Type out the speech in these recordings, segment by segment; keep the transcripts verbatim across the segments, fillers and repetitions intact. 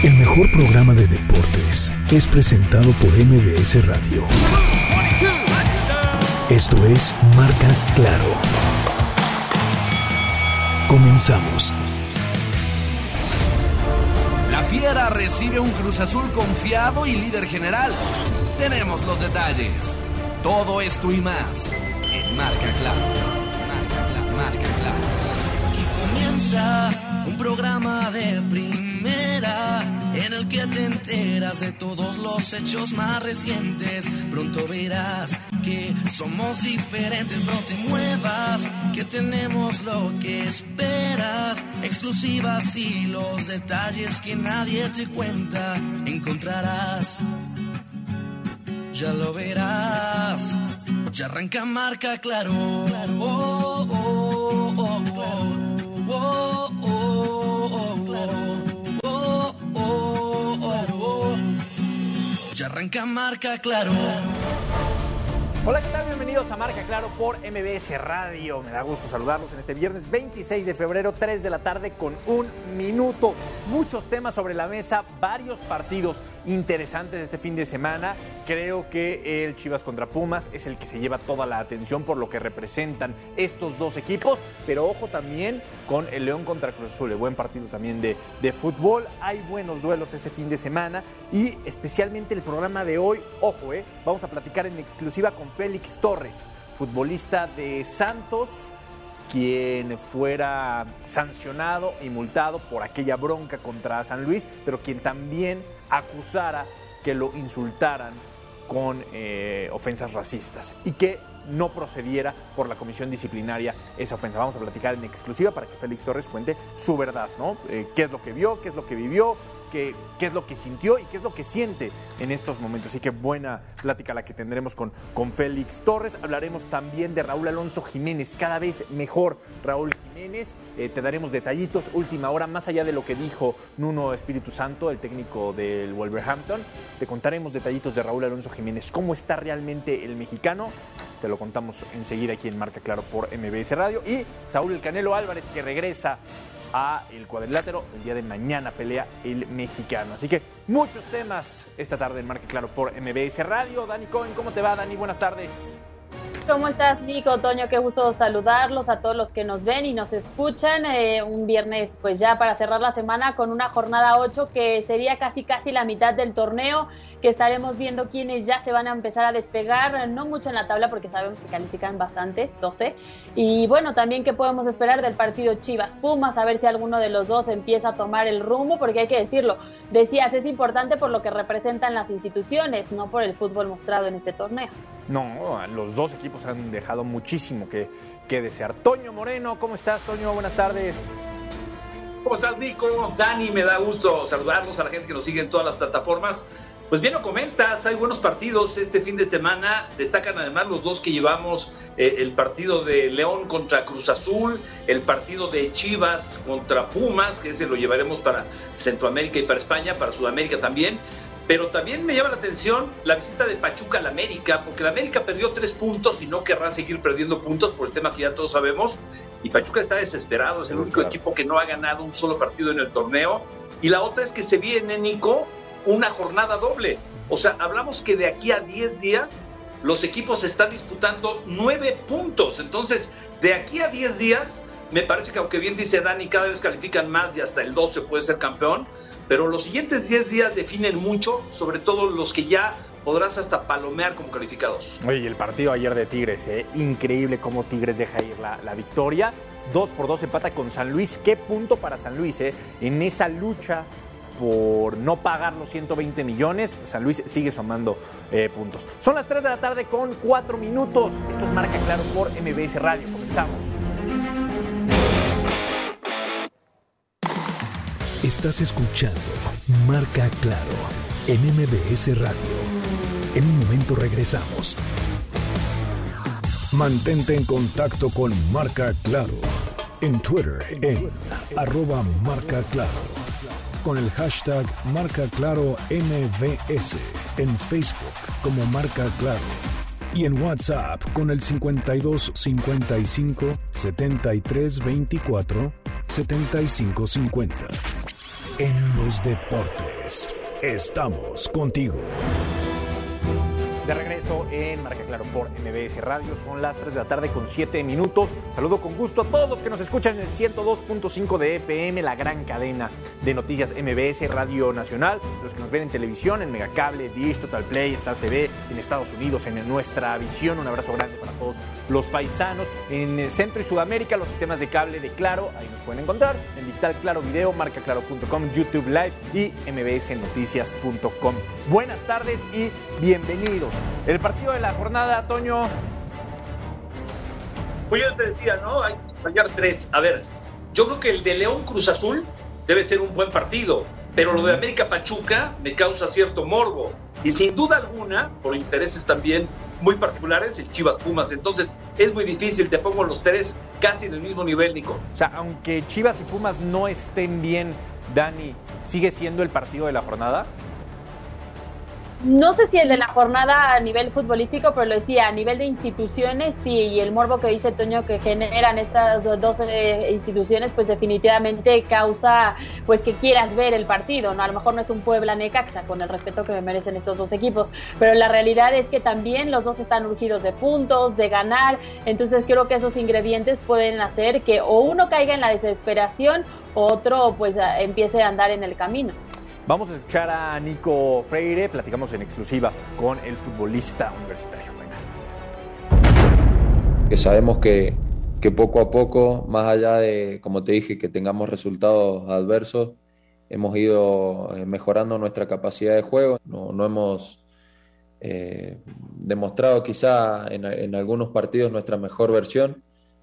El mejor programa de deportes es presentado por M B S Radio. Esto es Marca Claro. Comenzamos. La Fiera recibe un Cruz Azul confiado y líder general. Tenemos los detalles. Todo esto y más en Marca Claro. Marca Claro, Marca Claro. Y comienza un programa de primera en el que te enteras de todos los hechos más recientes. Pronto verás que somos diferentes, no te muevas, que tenemos lo que esperas. Exclusivas y los detalles que nadie te cuenta encontrarás. Ya lo verás, ya arranca Marca Claro. Oh, oh, oh, oh, oh, oh, oh, oh, oh, oh, oh. Ya arranca Marca Claro. Hola, ¿qué tal? Bienvenidos a Marca Claro por M B S Radio. Me da gusto saludarlos en este viernes veintiséis de febrero, tres de la tarde con un minuto. Muchos temas sobre la mesa, varios partidos interesantes este fin de semana. Creo que el Chivas contra Pumas es el que se lleva toda la atención por lo que representan estos dos equipos, pero ojo también con el León contra Cruz Azul, el buen partido también de, de fútbol. Hay buenos duelos este fin de semana y especialmente el programa de hoy, ojo, eh, vamos a platicar en exclusiva con Félix Torres, futbolista de Santos, quien fuera sancionado y multado por aquella bronca contra San Luis, pero quien también acusara que lo insultaran con eh, ofensas racistas y que no procediera por la comisión disciplinaria esa ofensa. Vamos a platicar en exclusiva para que Félix Torres cuente su verdad, ¿no? Eh, qué es lo que vio, qué es lo que vivió, qué, qué es lo que sintió y qué es lo que siente en estos momentos. Así que buena plática la que tendremos con, con Félix Torres. Hablaremos también de Raúl Alonso Jiménez, cada vez mejor Raúl Jiménez. Eh, te daremos detallitos, última hora, más allá de lo que dijo Nuno Espíritu Santo, el técnico del Wolverhampton. Te contaremos detallitos de Raúl Alonso Jiménez, cómo está realmente el mexicano. Te lo contamos enseguida aquí en Marca Claro por M B S Radio. Y Saúl El Canelo Álvarez, que regresa a el cuadrilátero. El día de mañana pelea el mexicano. Así que muchos temas esta tarde en Marca Claro por M B S Radio. Dani Cohen, ¿cómo te va, Dani? Buenas tardes. ¿Cómo estás, Nico? Toño, qué gusto saludarlos a todos los que nos ven y nos escuchan. Eh, un viernes, pues ya para cerrar la semana con una jornada ocho que sería casi casi la mitad del torneo, que estaremos viendo quiénes ya se van a empezar a despegar, no mucho en la tabla porque sabemos que califican bastantes, doce. Y bueno, también qué podemos esperar del partido Chivas-Pumas, a ver si alguno de los dos empieza a tomar el rumbo, porque hay que decirlo, decías, es importante por lo que representan las instituciones, no por el fútbol mostrado en este torneo. No, los dos equipos han dejado muchísimo que, que desear. Toño Moreno, ¿cómo estás, Toño? Buenas tardes. ¿Cómo estás, Nico? Dani, me da gusto saludarlos a la gente que nos sigue en todas las plataformas. Pues bien lo comentas, hay buenos partidos este fin de semana. Destacan además los dos que llevamos, eh, el partido de León contra Cruz Azul, el partido de Chivas contra Pumas, que ese lo llevaremos para Centroamérica y para España, para Sudamérica también. Pero también me llama la atención la visita de Pachuca al América, porque el América perdió tres puntos y no querrá seguir perdiendo puntos por el tema que ya todos sabemos. Y Pachuca está desesperado, es el único equipo que no ha ganado un solo partido en el torneo. Y la otra es que se viene, Nico, una jornada doble. O sea, hablamos que de aquí a diez días los equipos están disputando nueve puntos. Entonces, de aquí a diez días, me parece que aunque bien dice Dani, cada vez califican más y hasta el doce puede ser campeón. Pero los siguientes diez días definen mucho, sobre todo los que ya podrás hasta palomear como calificados. Oye, y el partido ayer de Tigres, ¿eh? Increíble cómo Tigres deja ir la, la victoria. dos por dos empata con San Luis. Qué punto para San Luis, ¿eh? En esa lucha por no pagar los ciento veinte millones, San Luis sigue sumando eh, puntos. Son las tres de la tarde con cuatro minutos. Esto es Marca Claro por M B S Radio. Comenzamos. Estás escuchando Marca Claro en M B S Radio. En un momento regresamos. Mantente en contacto con Marca Claro en Twitter en arroba Marca Claro, con el hashtag Marca Claro M B S, en Facebook como Marca Claro y en WhatsApp con el cincuenta y dos cincuenta y cinco setenta y tres veinticuatro setenta y cinco cincuenta. en los deportes. Estamos contigo. De regreso en Marca Claro por M B S Radio, son las tres de la tarde con siete minutos. Saludo con gusto a todos los que nos escuchan en el ciento dos punto cinco de F M, la gran cadena de noticias M B S Radio Nacional, los que nos ven en televisión, en Megacable, Dish, Total Play, Star T V, en Estados Unidos, en Nuestra Visión. Un abrazo grande para todos los paisanos. En Centro y Sudamérica, los sistemas de cable de Claro, ahí nos pueden encontrar, en Digital Claro Video, marca claro punto com, YouTube Live y m b s noticias punto com. Buenas tardes y bienvenidos. El partido de la jornada, Toño. Pues yo te decía, ¿no? Hay que fallar tres. A ver, yo creo que el de León Cruz Azul debe ser un buen partido, pero lo de América Pachuca me causa cierto morbo. Y sin duda alguna, por intereses también muy particulares, el Chivas Pumas. Entonces, es muy difícil, te pongo los tres casi en el mismo nivel, Nico. O sea, aunque Chivas y Pumas no estén bien, Dani, ¿sigue siendo el partido de la jornada? No sé si el de la jornada a nivel futbolístico, pero lo decía, a nivel de instituciones, sí, y el morbo que dice Toño que generan estas dos eh, instituciones, pues definitivamente causa pues que quieras ver el partido, ¿no? A lo mejor no es un Puebla-Necaxa, con el respeto que me merecen estos dos equipos, pero la realidad es que también los dos están urgidos de puntos, de ganar, entonces creo que esos ingredientes pueden hacer que o uno caiga en la desesperación, o otro pues empiece a andar en el camino. Vamos a escuchar a Nico Freire, platicamos en exclusiva con el futbolista universitario. Venga. Que sabemos que, que poco a poco, más allá de, como te dije, que tengamos resultados adversos, hemos ido mejorando nuestra capacidad de juego. No, no hemos eh, demostrado quizá en, en algunos partidos nuestra mejor versión,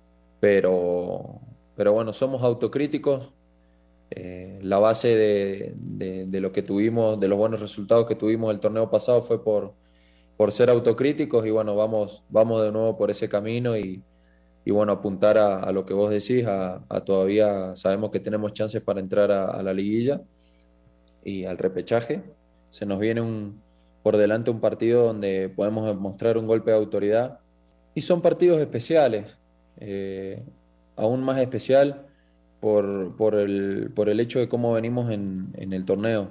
pero, pero bueno, somos autocríticos. Eh, la base de, de, de lo que tuvimos, de los buenos resultados que tuvimos el torneo pasado fue por, por ser autocríticos y bueno, vamos, vamos de nuevo por ese camino y, y bueno, apuntar a, a lo que vos decís, a, a todavía sabemos que tenemos chances para entrar a, a la liguilla y al repechaje. Se nos viene un, por delante un partido donde podemos mostrar un golpe de autoridad y son partidos especiales, eh, aún más especial Por, por, el, por el hecho de cómo venimos en, en el torneo.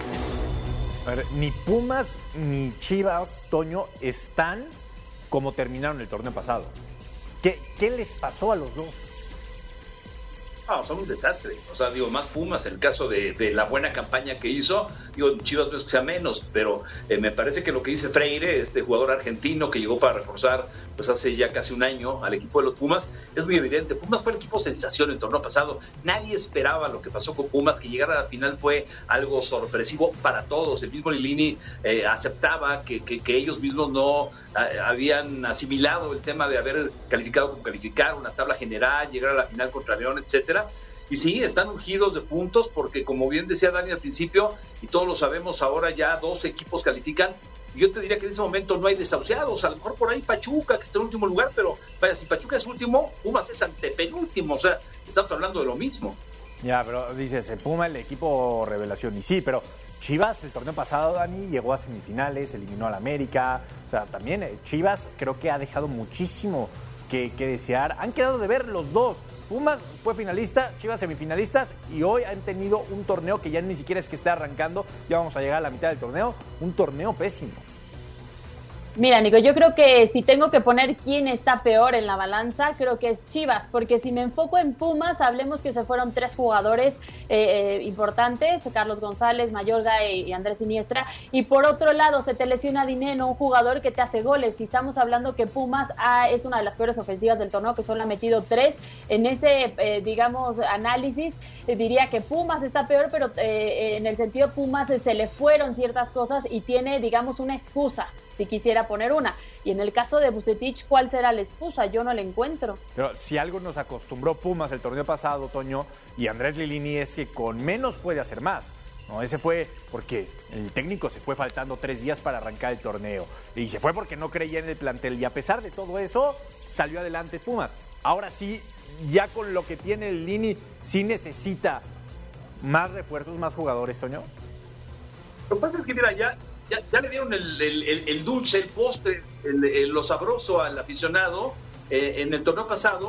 A ver, ni Pumas ni Chivas, Toño, están como terminaron el torneo pasado. ¿Qué, qué les pasó a los dos? No, son un desastre. O sea, digo, más Pumas, el caso de, de la buena campaña que hizo. Digo, Chivas no es que sea menos, pero eh, me parece que lo que dice Freire, este jugador argentino que llegó para reforzar pues hace ya casi un año al equipo de los Pumas, es muy evidente. Pumas fue el equipo sensación el torneo pasado. Nadie esperaba lo que pasó con Pumas, que llegar a la final fue algo sorpresivo para todos. El mismo Lilini eh, aceptaba que, que, que ellos mismos no eh, habían asimilado el tema de haber calificado con calificar, una tabla general, llegar a la final contra León, etcétera. Y sí, están urgidos de puntos porque, como bien decía Dani al principio, y todos lo sabemos, ahora ya dos equipos califican. Yo te diría que en ese momento no hay desahuciados. A lo mejor por ahí Pachuca, que está en último lugar, pero vaya, si Pachuca es último, Pumas es antepenúltimo. O sea, estamos hablando de lo mismo. Ya, pero dices, Puma el equipo revelación. Y sí, pero Chivas el torneo pasado, Dani, llegó a semifinales, eliminó al América. O sea, también Chivas creo que ha dejado muchísimo que, que desear. Han quedado de ver los dos. Pumas fue finalista, Chivas semifinalistas y hoy han tenido un torneo que ya ni siquiera es que esté arrancando, ya vamos a llegar a la mitad del torneo, un torneo pésimo. Mira, Nico, yo creo que si tengo que poner quién está peor en la balanza, creo que es Chivas, porque si me enfoco en Pumas, hablemos que se fueron tres jugadores eh, importantes, Carlos González, Mayorga y, y Andrés Iniestra, y por otro lado se te lesiona Dineno, un jugador que te hace goles, y estamos hablando que Pumas ah, es una de las peores ofensivas del torneo, que solo ha metido tres, en ese, eh, digamos, análisis, eh, diría que Pumas está peor, pero eh, en el sentido Pumas eh, se le fueron ciertas cosas y tiene, digamos, una excusa, si quisiera poner una. Y en el caso de Vucetich, ¿cuál será la excusa? Yo no la encuentro. Pero si algo nos acostumbró Pumas el torneo pasado, Toño, y Andrés Lilini, es que con menos puede hacer más. No, ese fue porque el técnico se fue faltando tres días para arrancar el torneo. Y se fue porque no creía en el plantel. Y a pesar de todo eso, salió adelante Pumas. Ahora sí, ya con lo que tiene el Lilini, ¿sí necesita más refuerzos, más jugadores, Toño? Lo que pasa es que, mira, ya Ya, ya le dieron el, el, el, el dulce, el postre, el, el, lo sabroso al aficionado eh, en el torneo pasado,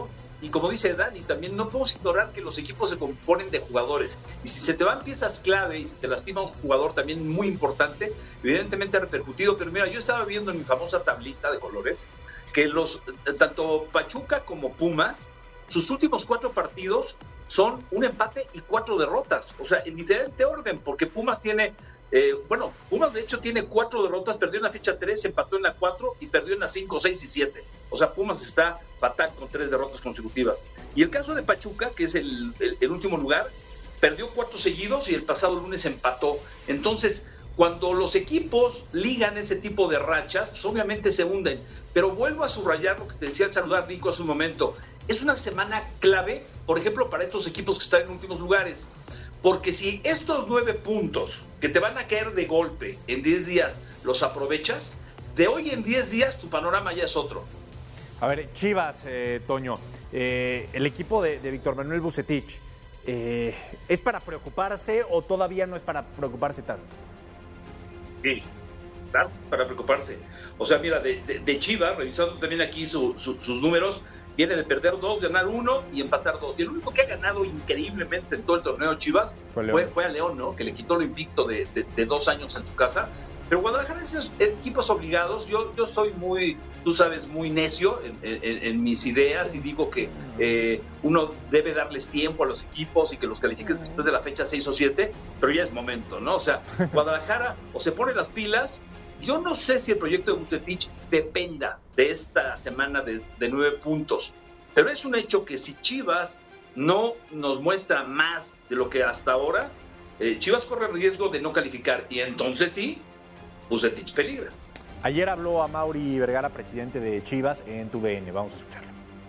y como dice Dani, también no podemos ignorar que los equipos se componen de jugadores, y si se te van piezas clave y se te lastima un jugador también muy importante, evidentemente ha repercutido. Pero mira, yo estaba viendo en mi famosa tablita de colores que los tanto Pachuca como Pumas, sus últimos cuatro partidos son un empate y cuatro derrotas, o sea, en diferente orden, porque Pumas tiene, eh, bueno, Pumas de hecho tiene cuatro derrotas, perdió en la fecha tres, empató en la cuatro y perdió en la cinco, seis y siete, o sea, Pumas está fatal con tres derrotas consecutivas. Y el caso de Pachuca, que es el, el, el último lugar, perdió cuatro seguidos y el pasado lunes empató. Entonces, cuando los equipos ligan ese tipo de rachas, pues obviamente se hunden. Pero vuelvo a subrayar lo que te decía al saludar Nico hace un momento. Es una semana clave, por ejemplo, para estos equipos que están en últimos lugares. Porque si estos nueve puntos que te van a caer de golpe en diez días los aprovechas, de hoy en diez días tu panorama ya es otro. A ver, Chivas, eh, Toño, eh, el equipo de, de Víctor Manuel Vucetich, eh, ¿es para preocuparse o todavía no es para preocuparse tanto? Sí, claro, para preocuparse. O sea, mira, de, de, de Chivas, revisando también aquí su, su, sus números, viene de perder dos, ganar uno y empatar dos. Y el único que ha ganado increíblemente en todo el torneo Chivas fue, fue, fue a León, ¿no? Que le quitó lo invicto de, de, de dos años en su casa. Pero Guadalajara, esos equipos obligados, yo, yo soy muy, tú sabes, muy necio en, en, en mis ideas y digo que eh, uno debe darles tiempo a los equipos y que los califiquen después de la fecha seis o siete, pero ya es momento, ¿no? O sea, Guadalajara o se pone las pilas. Yo no sé si el proyecto de Vucetich dependa de esta semana de, de nueve puntos, pero es un hecho que si Chivas no nos muestra más de lo que hasta ahora, eh, Chivas corre riesgo de no calificar y entonces sí, Vucetich peligra. Ayer habló Amaury Vergara, presidente de Chivas, en tu V N. Vamos a escucharlo.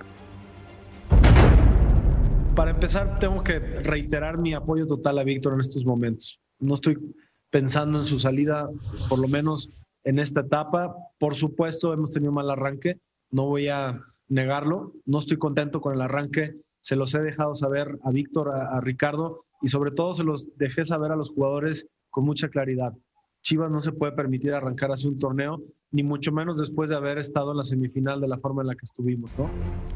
Para empezar, tengo que reiterar mi apoyo total a Víctor en estos momentos. No estoy pensando en su salida, por lo menos en esta etapa. Por supuesto, hemos tenido un mal arranque, no voy a negarlo. No estoy contento con el arranque, se los he dejado saber a Víctor, a, a Ricardo, y sobre todo se los dejé saber a los jugadores con mucha claridad. Chivas no se puede permitir arrancar así un torneo, ni mucho menos después de haber estado en la semifinal de la forma en la que estuvimos, ¿no?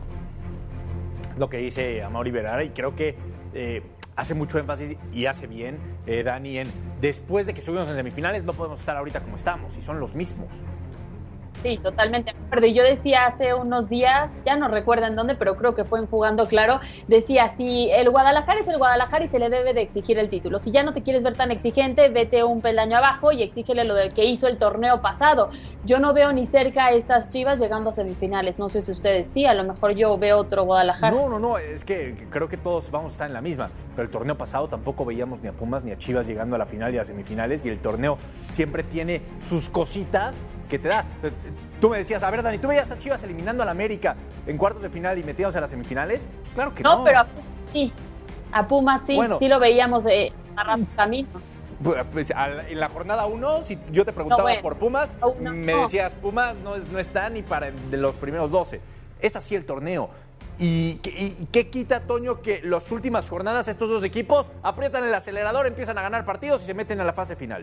Lo que dice Amaury Vergara, y creo que eh, hace mucho énfasis y hace bien, eh, Dani, en después de que estuvimos en semifinales no podemos estar ahorita como estamos, y son los mismos. Sí, totalmente de acuerdo. Y yo decía hace unos días, ya no recuerdo en dónde, pero creo que fue en Jugando Claro, decía, si el Guadalajara es el Guadalajara y se le debe de exigir el título. Si ya no te quieres ver tan exigente, vete un peldaño abajo y exígele lo del que hizo el torneo pasado. Yo no veo ni cerca a estas Chivas llegando a semifinales. No sé si ustedes sí, a lo mejor yo veo otro Guadalajara. No, no, no, es que creo que todos vamos a estar en la misma. Pero el torneo pasado tampoco veíamos ni a Pumas ni a Chivas llegando a la final y a semifinales, y el torneo siempre tiene sus cositas que te da. O sea, tú me decías, a ver, Dani, ¿tú veías a Chivas eliminando al América en cuartos de final y metiéndose a las semifinales? Pues claro que no. No, pero a Pumas sí. A Pumas sí, bueno, sí lo veíamos eh, agarrando camino. Pues, en la jornada uno, si yo te preguntaba no, bueno, por Pumas, no, me no. decías, Pumas no, no está ni para de los primeros doce. Es así el torneo. ¿Y, y, y qué quita, Toño, que las últimas jornadas estos dos equipos aprietan el acelerador, empiezan a ganar partidos y se meten a la fase final?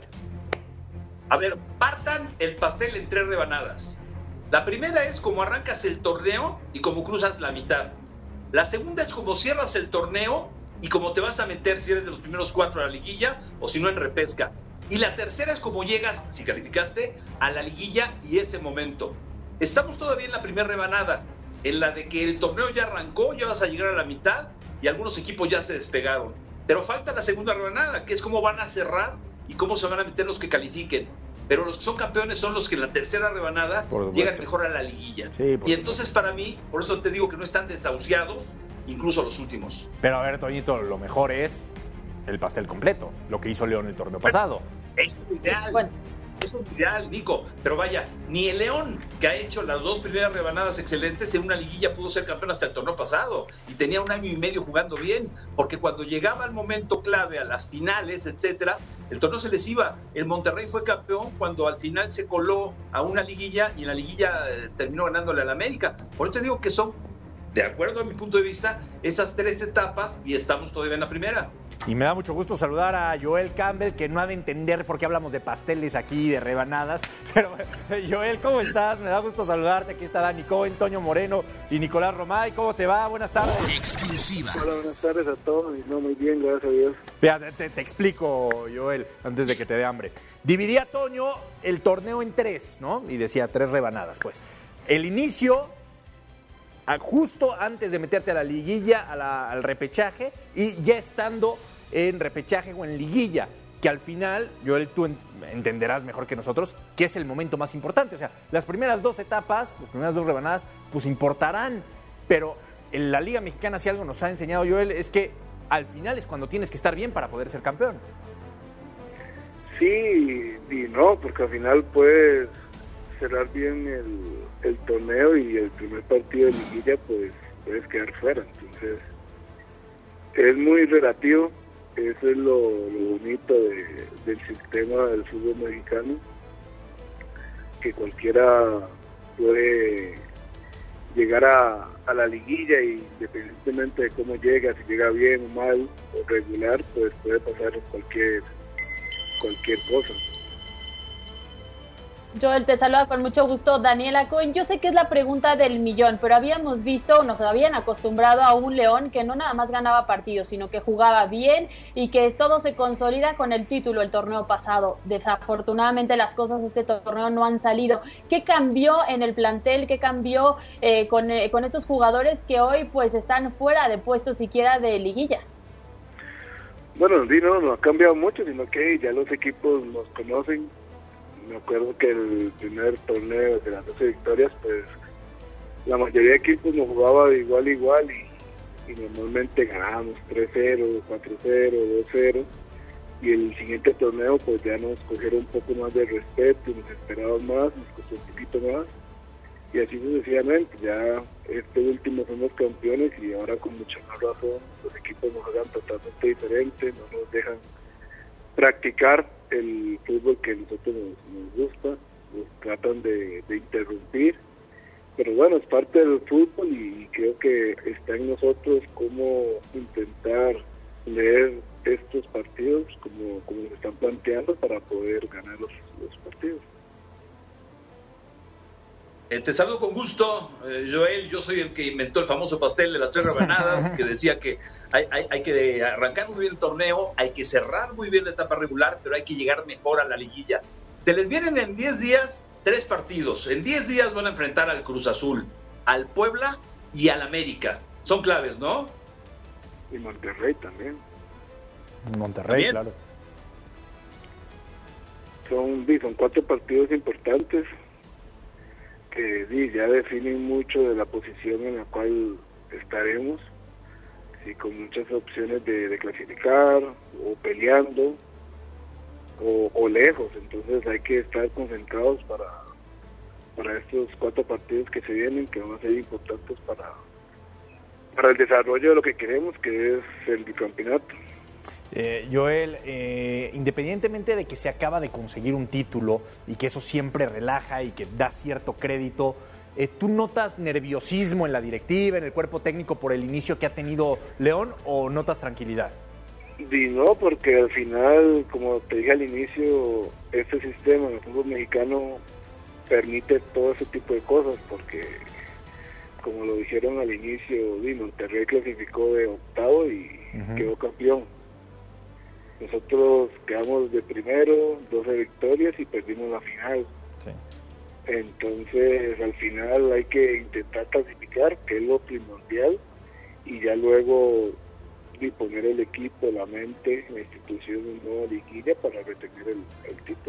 A ver, partan el pastel en tres rebanadas. La primera es como arrancas el torneo y como cruzas la mitad. La segunda es como cierras el torneo y como te vas a meter si eres de los primeros cuatro a la liguilla o si no en repesca. Y la tercera es como llegas, si calificaste, a la liguilla y ese momento. Estamos todavía en la primera rebanada, en la de que el torneo ya arrancó, ya vas a llegar a la mitad y algunos equipos ya se despegaron. Pero falta la segunda rebanada, que es cómo van a cerrar y cómo se van a meter los que califiquen. Pero los que son campeones son los que en la tercera rebanada llegan mejor a la liguilla. Sí, y entonces para mí, por eso te digo que no están desahuciados, incluso los últimos. Pero a ver, Toñito, lo mejor es el pastel completo, lo que hizo León el torneo pasado. Es ideal, bueno. es ideal, Nico. Pero vaya, ni el León, que ha hecho las dos primeras rebanadas excelentes en una liguilla, pudo ser campeón hasta el torneo pasado. Y tenía un año y medio jugando bien, porque cuando llegaba el momento clave, a las finales, etcétera, el torneo se les iba. El Monterrey fue campeón cuando al final se coló a una liguilla y en la liguilla eh, terminó ganándole al América. Por eso te digo que son, de acuerdo a mi punto de vista, esas tres etapas y estamos todavía en la primera. Y me da mucho gusto saludar a Joel Campbell, que no ha de entender por qué hablamos de pasteles aquí, de rebanadas. Pero, Joel, ¿cómo estás? Me da gusto saludarte. Aquí está Dani Cohen, Toño Moreno y Nicolás Romay. ¿Cómo te va? Buenas tardes. Exclusiva. Hola, buenas tardes a todos. No, muy bien, gracias a Dios. Fíjate, te, te explico, Joel, antes de que te dé hambre. Dividía Toño el torneo en tres, ¿no? Y decía tres rebanadas, pues. El inicio, justo antes de meterte a la liguilla, a la, al repechaje, y ya estando en repechaje o en liguilla, que al final, Joel, tú entenderás mejor que nosotros, que es el momento más importante. O sea, las primeras dos etapas, las primeras dos rebanadas, pues importarán, pero en la Liga Mexicana, si algo nos ha enseñado Joel, es que al final es cuando tienes que estar bien para poder ser campeón. Sí y no, porque al final puedes cerrar bien el, el torneo y el primer partido de liguilla, pues puedes quedar fuera. Entonces, es muy relativo. Eso es lo, lo bonito de, del sistema del fútbol mexicano, que cualquiera puede llegar a, a la liguilla y independientemente de cómo llega, si llega bien o mal o regular, pues puede pasar cualquier cualquier cosa. Joel, te saluda con mucho gusto Daniela Cohen. Yo sé que es la pregunta del millón, pero habíamos visto, nos habían acostumbrado a un León que no nada más ganaba partidos, sino que jugaba bien y que todo se consolida con el título el torneo pasado. Desafortunadamente las cosas de este torneo no han salido. ¿Qué cambió en el plantel? ¿Qué cambió eh, con, eh, con estos jugadores que hoy pues están fuera de puestos siquiera de liguilla? Bueno, sí, no, no ha cambiado mucho, sino que ya los equipos nos conocen. Me acuerdo que el primer torneo de las doce victorias, pues la mayoría de equipos nos jugaba de igual a igual y, y normalmente ganábamos tres cero, cuatro cero, dos cero, y el siguiente torneo pues ya nos cogieron un poco más de respeto, nos esperaban más, nos costó un poquito más, y así sucesivamente. Ya este último somos campeones y ahora con mucha más razón los equipos nos hagan totalmente diferente, no nos dejan practicar el fútbol que a nosotros nos, nos gusta, nos tratan de, de interrumpir, pero bueno, es parte del fútbol y creo que está en nosotros cómo intentar leer estos partidos como, como se están planteando para poder ganar los, los partidos. Eh, te saludo con gusto, eh, Joel. Yo soy el que inventó el famoso pastel de las tres rebanadas, que decía que hay, hay, hay que arrancar muy bien el torneo, hay que cerrar muy bien la etapa regular, pero hay que llegar mejor a la liguilla. Se les vienen en diez días tres partidos. En diez días van a enfrentar al Cruz Azul, al Puebla y al América. Son claves, ¿no? Y Monterrey también. Monterrey, ¿también? Claro. Son, son cuatro partidos importantes que sí, ya definen mucho de la posición en la cual estaremos, sí, con muchas opciones de, de clasificar o peleando o, o lejos. Entonces hay que estar concentrados para, para estos cuatro partidos que se vienen, que van a ser importantes para, para el desarrollo de lo que queremos, que es el bicampeonato. Eh, Joel, eh, independientemente de que se acaba de conseguir un título y que eso siempre relaja y que da cierto crédito, eh, ¿tú notas nerviosismo en la directiva, en el cuerpo técnico por el inicio que ha tenido León o notas tranquilidad? Y no, porque al final, como te dije al inicio, este sistema del fútbol mexicano permite todo ese tipo de cosas, porque como lo dijeron al inicio, Monterrey clasificó de octavo y uh-huh. quedó campeón. Nosotros quedamos de primero, doce victorias y perdimos la final. Sí. Entonces, al final hay que intentar clasificar, que es lo primordial, y ya luego disponer el equipo, la mente, la institución en nueva liguilla para retener el, el título.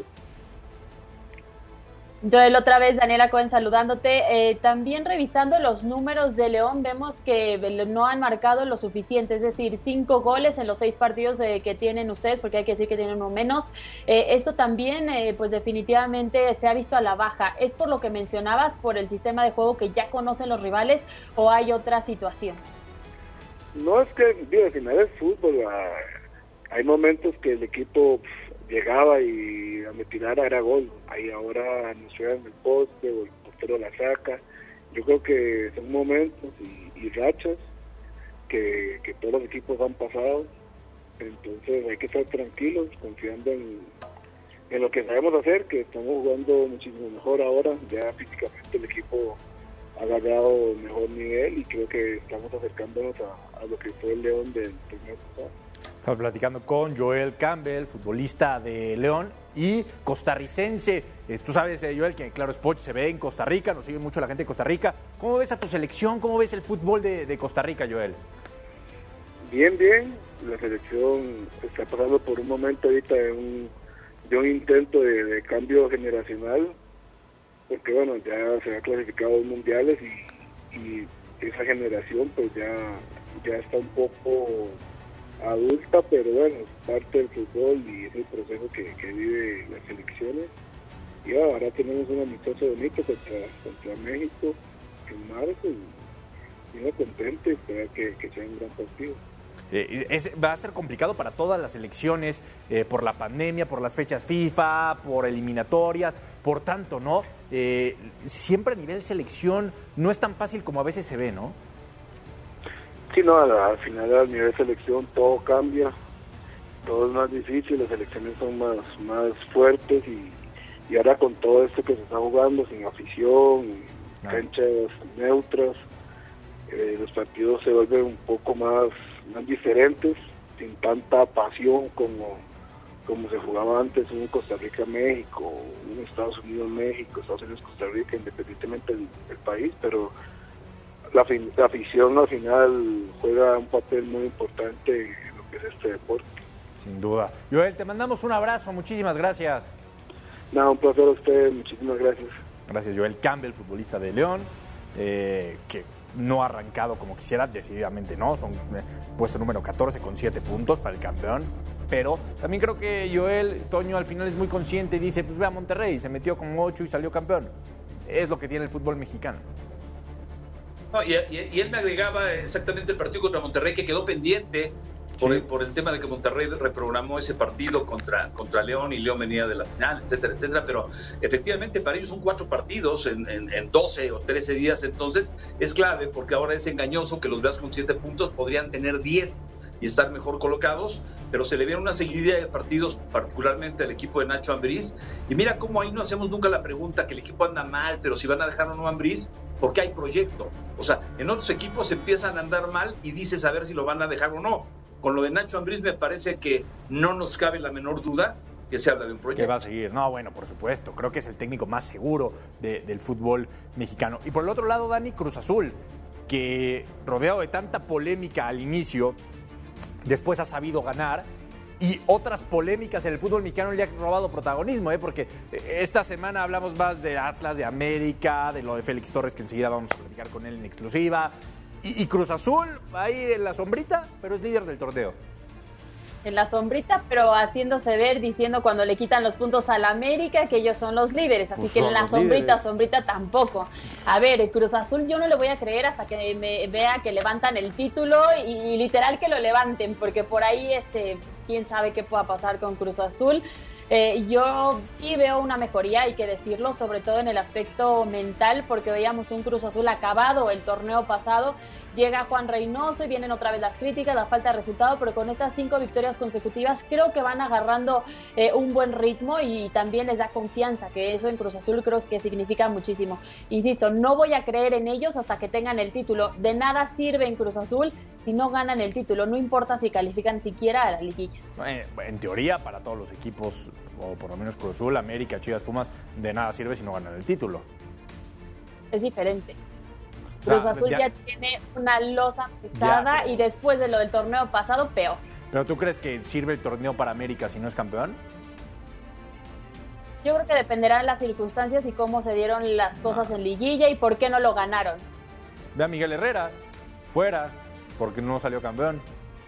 Joel, otra vez, Daniela Cohen saludándote. Eh, también revisando los números de León, vemos que no han marcado lo suficiente, es decir, cinco goles en los seis partidos eh, que tienen ustedes, porque hay que decir que tienen uno menos. Eh, esto también, eh, pues definitivamente se ha visto a la baja. ¿Es por lo que mencionabas, por el sistema de juego que ya conocen los rivales, o hay otra situación? No, es que, digo, al final es fútbol. Hay momentos que el equipo llegaba y a me tirara era gol, ahí ahora nos juegan el poste o el portero la saca. Yo creo que son momentos y, y rachas que, que todos los equipos han pasado, Entonces hay que estar tranquilos, confiando en, en lo que sabemos hacer, que estamos jugando muchísimo mejor ahora. Ya físicamente el equipo ha agarrado mejor nivel y creo que estamos acercándonos a, a lo que fue el León del torneo pasado. Estamos platicando con Joel Campbell, futbolista de León y costarricense. Eh, tú sabes, eh, Joel, que Claro Sport se ve en Costa Rica, nos sigue mucho la gente de Costa Rica. ¿Cómo ves a tu selección? ¿Cómo ves el fútbol de, de Costa Rica, Joel? Bien, bien. La selección está pasando por un momento ahorita de un, de un intento de, de cambio generacional, porque bueno, ya se ha clasificado a los mundiales y, y esa generación pues ya, ya está un poco adulta, pero bueno, es parte del fútbol y es el proceso que, que vive las selecciones. Y bueno, ahora tenemos un amistoso bonito contra, contra México en marzo y, y uno contento y espero que, que sea un gran partido. Eh, es, va a ser complicado para todas las elecciones, eh, por la pandemia, por las fechas FIFA, por eliminatorias, por tanto, ¿no? Eh, siempre a nivel selección no es tan fácil como a veces se ve, ¿no? Sí, no, al, al final a nivel selección todo cambia, todo es más difícil, las selecciones son más, más fuertes y, y ahora con todo esto que se está jugando, sin afición, ah. canchas neutras, eh, los partidos se vuelven un poco más, más diferentes, sin tanta pasión como, como se jugaba antes, un Costa Rica-México, un Estados Unidos-México, Estados Unidos-Costa Rica, independientemente del, del país, pero La, la afición al final juega un papel muy importante en lo que es este deporte. Sin duda. Joel, te mandamos un abrazo, muchísimas gracias. No, un placer a ustedes, muchísimas gracias. Gracias, Joel Campbell, futbolista de León, eh, que no ha arrancado como quisiera, decididamente no, son eh, puesto número catorce con siete puntos para el campeón, pero también creo que Joel, Toño, al final es muy consciente y dice, pues ve a Monterrey, se metió con ocho y salió campeón. Es lo que tiene el fútbol mexicano. No, y, y, y él me agregaba exactamente el partido contra Monterrey que quedó pendiente por, sí. el, por el tema de que Monterrey reprogramó ese partido contra, contra León y León venía de la final, etcétera, etcétera, pero efectivamente para ellos son cuatro partidos en, en, en doce o trece días, entonces es clave porque ahora es engañoso que los veas con siete puntos, podrían tener diez y estar mejor colocados, pero se le viene una seguidilla de partidos, particularmente al equipo de Nacho Ambriz, y mira cómo ahí no hacemos nunca la pregunta que el equipo anda mal, pero si van a dejar o no a Ambriz, porque hay proyecto. O sea, en otros equipos empiezan a andar mal y dices a ver si lo van a dejar o no. Con lo de Nacho Ambriz me parece que no nos cabe la menor duda que se habla de un proyecto. Que va a seguir. No, bueno, por supuesto. Creo que es el técnico más seguro de, del fútbol mexicano. Y por el otro lado, Dani, Cruz Azul, que rodeado de tanta polémica al inicio, después ha sabido ganar. Y otras polémicas en el fútbol mexicano le han robado protagonismo, ¿eh? Porque esta semana hablamos más de Atlas, de América, de lo de Félix Torres, que enseguida vamos a platicar con él en exclusiva. Y, y Cruz Azul, ahí en la sombrita, pero es líder del torneo. En la sombrita, pero haciéndose ver, diciendo cuando le quitan los puntos al América que ellos son los líderes, así pues que en la sombrita, líderes. sombrita tampoco. A ver, Cruz Azul yo no le voy a creer hasta que me vea que levantan el título y, y literal que lo levanten, porque por ahí este, quién sabe qué pueda pasar con Cruz Azul. Eh, yo sí veo una mejoría, hay que decirlo, sobre todo en el aspecto mental, porque veíamos un Cruz Azul acabado el torneo pasado. Llega Juan Reynoso y vienen otra vez las críticas, la falta de resultado, pero con estas cinco victorias consecutivas creo que van agarrando eh, un buen ritmo y también les da confianza, que eso en Cruz Azul creo que significa muchísimo. Insisto, no voy a creer en ellos hasta que tengan el título. De nada sirve en Cruz Azul si no ganan el título, no importa si califican siquiera a la liguilla. En teoría, para todos los equipos, o por lo menos Cruz Azul, América, Chivas, Pumas, de nada sirve si no ganan el título. Es diferente. Cruz Azul ya, ya tiene una losa pesada pero... y después de lo del torneo pasado, peor. ¿Pero tú crees que sirve el torneo para América si no es campeón? Yo creo que dependerá de las circunstancias y cómo se dieron las cosas no. en liguilla y por qué no lo ganaron. Ve a Miguel Herrera, fuera, porque no salió campeón.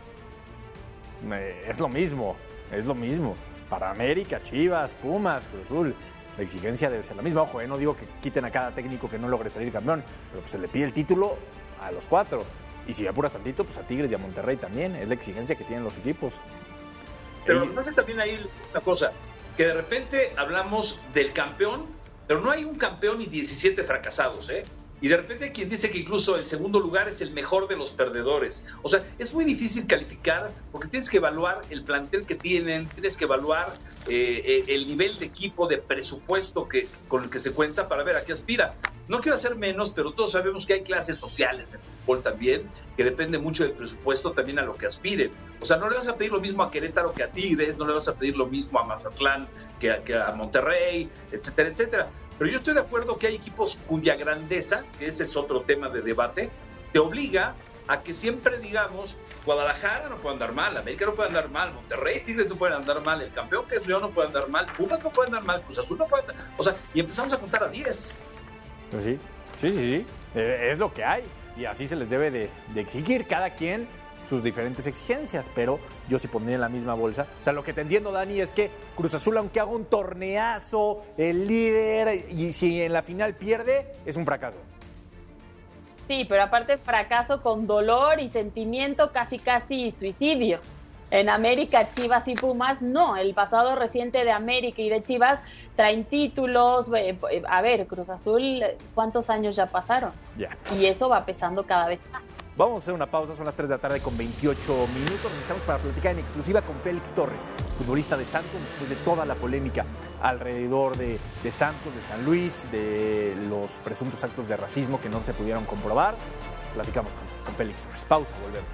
Eh, es lo mismo, es lo mismo. Para América, Chivas, Pumas, Cruz Azul. La exigencia debe ser la misma. Ojo, eh, no digo que quiten a cada técnico que no logre salir campeón, pero pues se le pide el título a los cuatro. Y si apuras tantito, pues a Tigres y a Monterrey también. Es la exigencia que tienen los equipos. Pero no sé también ahí una cosa, que de repente hablamos del campeón, pero no hay un campeón y diecisiete fracasados, ¿eh? Y de repente hay quien dice que incluso el segundo lugar es el mejor de los perdedores. O sea, es muy difícil calificar porque tienes que evaluar el plantel que tienen, tienes que evaluar eh, el nivel de equipo, de presupuesto que, con el que se cuenta para ver a qué aspira. No quiero hacer menos, pero todos sabemos que hay clases sociales en el fútbol también, que depende mucho del presupuesto también a lo que aspiren. O sea, no le vas a pedir lo mismo a Querétaro que a Tigres, no le vas a pedir lo mismo a Mazatlán que a, que a Monterrey, etcétera, etcétera. Pero yo estoy de acuerdo que hay equipos cuya grandeza, que ese es otro tema de debate, te obliga a que siempre digamos, Guadalajara no puede andar mal, América no puede andar mal, Monterrey, Tigres no pueden andar mal, el campeón que es León no puede andar mal, Pumas no puede andar mal, Cruz Azul no puede andar mal. O sea, y empezamos a contar a diez. Pues sí, sí, sí, sí. Eh, es lo que hay. Y así se les debe de, de exigir cada quien sus diferentes exigencias, pero yo sí pondría en la misma bolsa. O sea, lo que te entiendo, Dani, es que Cruz Azul, aunque haga un torneazo, el líder, y si en la final pierde, es un fracaso. Sí, pero aparte fracaso con dolor y sentimiento, casi casi suicidio. En América, Chivas y Pumas, no. El pasado reciente de América y de Chivas traen títulos. A ver, Cruz Azul, ¿cuántos años ya pasaron? Ya. Y eso va pesando cada vez más. Vamos a hacer una pausa, son las tres de la tarde con veintiocho minutos. Regresamos para platicar en exclusiva con Félix Torres, futbolista de Santos, después de toda la polémica alrededor de, de Santos, de San Luis, de los presuntos actos de racismo que no se pudieron comprobar. Platicamos con, con Félix Torres. Pausa, volvemos.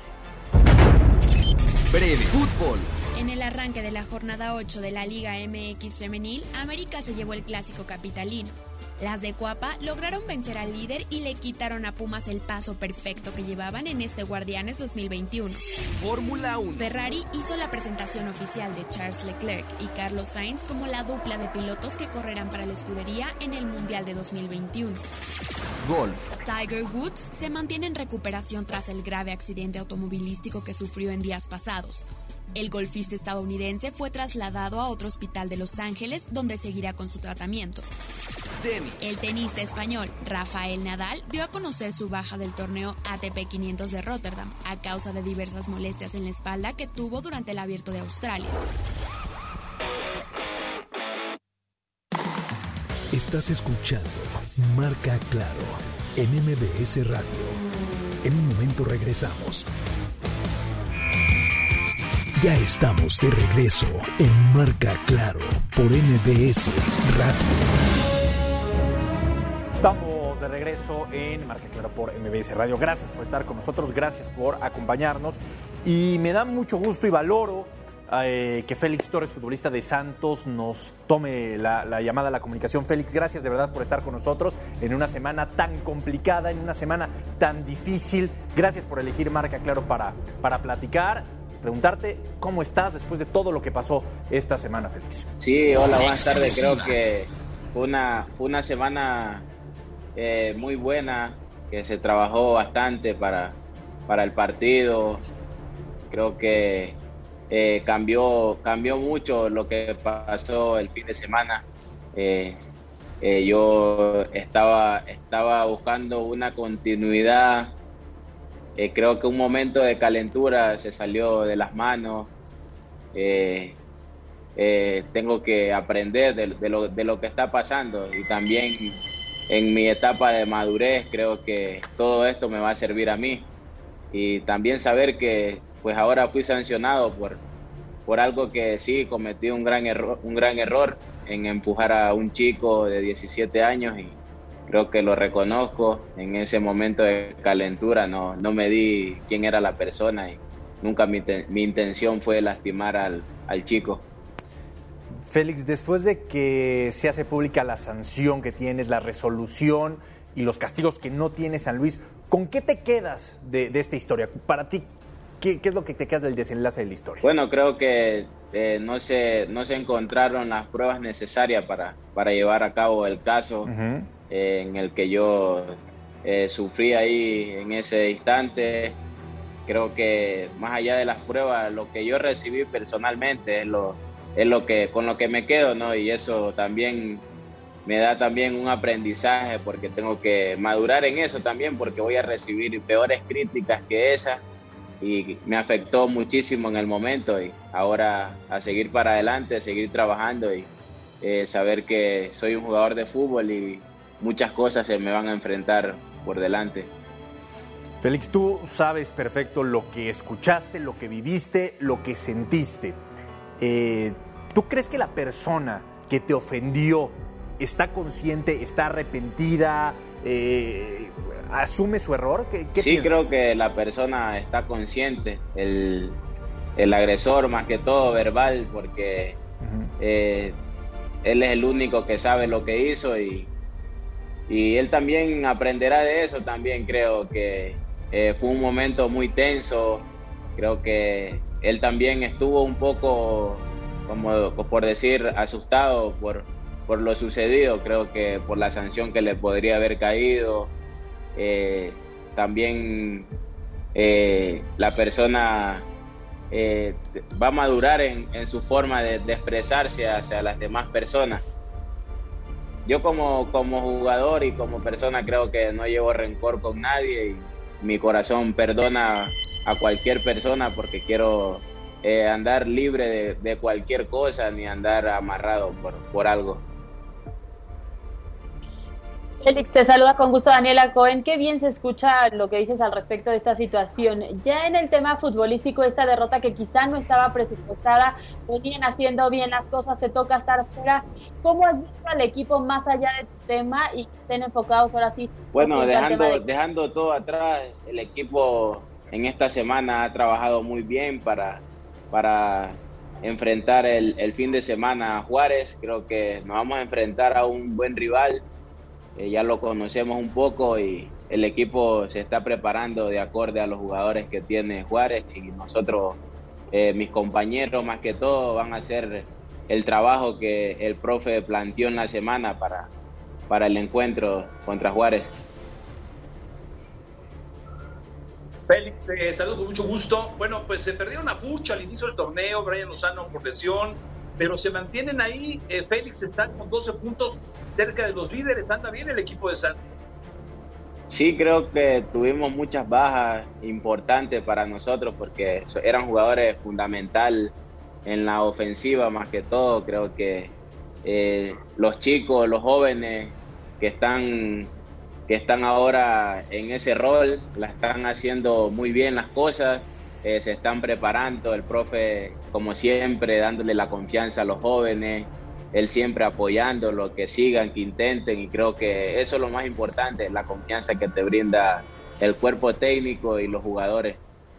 Breve Fútbol. En el arranque de la jornada ocho de la Liga M X Femenil, América se llevó el clásico capitalino. Las de Cuapa lograron vencer al líder y le quitaron a Pumas el paso perfecto que llevaban en este Guardianes dos mil veintiuno. Fórmula uno. Ferrari hizo la presentación oficial de Charles Leclerc y Carlos Sainz como la dupla de pilotos que correrán para la escudería en el Mundial de dos mil veintiuno. Golf. Tiger Woods se mantiene en recuperación tras el grave accidente automovilístico que sufrió en días pasados. El golfista estadounidense fue trasladado a otro hospital de Los Ángeles, donde seguirá con su tratamiento. Tenis. El tenista español Rafael Nadal dio a conocer su baja del torneo A T P quinientos de Rotterdam a causa de diversas molestias en la espalda que tuvo durante el Abierto de Australia. Estás escuchando Marca Claro en M B S Radio. En un momento regresamos. Ya estamos de regreso en Marca Claro por M B S Radio. Estamos de regreso en Marca Claro por M B S Radio. Gracias por estar con nosotros, gracias por acompañarnos. Y me da mucho gusto y valoro eh, que Félix Torres, futbolista de Santos, nos tome la, la llamada a la comunicación. Félix, gracias de verdad por estar con nosotros en una semana tan complicada, en una semana tan difícil. Gracias por elegir Marca Claro para, para platicar. Preguntarte cómo estás después de todo lo que pasó esta semana, Félix. Sí, hola, buenas tardes. Creo que fue una, fue una semana eh, muy buena, que se trabajó bastante para, para el partido. Creo que eh, cambió, cambió mucho lo que pasó el fin de semana. Eh, eh, yo estaba, estaba buscando una continuidad. Eh, creo que un momento de calentura se salió de las manos. Eh, eh, tengo que aprender de, de, lo, de lo que está pasando, y también en mi etapa de madurez creo que todo esto me va a servir a mí, y también saber que pues ahora fui sancionado por, por algo que sí cometí un gran error, un gran error en empujar a un chico de diecisiete años, y creo que lo reconozco. En ese momento de calentura no, no me di quién era la persona, y nunca mi, mi intención fue lastimar al, al chico. Félix, después de que se hace pública la sanción que tienes, la resolución y los castigos que no tiene San Luis, ¿con qué te quedas de, de esta historia? Para ti, ¿qué, ¿qué es lo que te queda del desenlace de la historia? Bueno, creo que eh, no, se, no se encontraron las pruebas necesarias para, para llevar a cabo el caso. Uh-huh. eh, en el que yo eh, sufrí ahí en ese instante. Creo que más allá de las pruebas, lo que yo recibí personalmente es lo, es lo que, con lo que me quedo, ¿no? Y eso también me da también un aprendizaje, porque tengo que madurar en eso también, porque voy a recibir peores críticas que esas, y me afectó muchísimo en el momento, y ahora a seguir para adelante, seguir trabajando y eh, saber que soy un jugador de fútbol y muchas cosas se me van a enfrentar por delante. Félix, tú sabes perfecto lo que escuchaste, lo que viviste, lo que sentiste. Eh, ¿Tú crees que la persona que te ofendió está consciente, está arrepentida, eh, asume su error? ¿Qué, qué sí, piensas? Creo que la persona está consciente, el, el agresor más que todo verbal, porque uh-huh. eh, él es el único que sabe lo que hizo y, y él también aprenderá de eso. También creo que eh, fue un momento muy tenso, creo que él también estuvo un poco, como por decir, asustado por, por lo sucedido, creo que por la sanción que le podría haber caído. Eh, también eh, la persona eh, va a madurar en, en su forma de, de expresarse hacia las demás personas. Yo como, como jugador y como persona creo que no llevo rencor con nadie y mi corazón perdona a cualquier persona porque quiero eh, andar libre de, de cualquier cosa ni andar amarrado por, por algo. Félix, te saluda con gusto Daniela Cohen. Qué bien se escucha lo que dices al respecto de esta situación. Ya en el tema futbolístico, esta derrota que quizá no estaba presupuestada, venían haciendo bien las cosas, te toca estar fuera. ¿Cómo has visto al equipo más allá de tu tema y que estén enfocados ahora sí? Bueno, dejando, de... dejando todo atrás, el equipo en esta semana ha trabajado muy bien para, para enfrentar el, el fin de semana a Juárez. Creo que nos vamos a enfrentar a un buen rival. Eh, ya lo conocemos un poco y el equipo se está preparando de acorde a los jugadores que tiene Juárez y nosotros, eh, mis compañeros más que todo, van a hacer el trabajo que el profe planteó en la semana para, para el encuentro contra Juárez. Félix, te saludo con mucho gusto. Bueno, pues se perdieron a Furch al inicio del torneo, Brian Lozano por lesión, pero se mantienen ahí. eh, Félix está con doce puntos cerca de los líderes. ¿Anda bien el equipo de Santos? Sí, creo que tuvimos muchas bajas importantes para nosotros porque eran jugadores fundamentales en la ofensiva más que todo. Creo que eh, los chicos, los jóvenes que están, que están ahora en ese rol, la están haciendo muy bien las cosas. Eh, se están preparando, el profe como siempre dándole la confianza a los jóvenes, él siempre apoyándolos, que sigan, que intenten, y creo que eso es lo más importante, la confianza que te brinda el cuerpo técnico y los jugadores.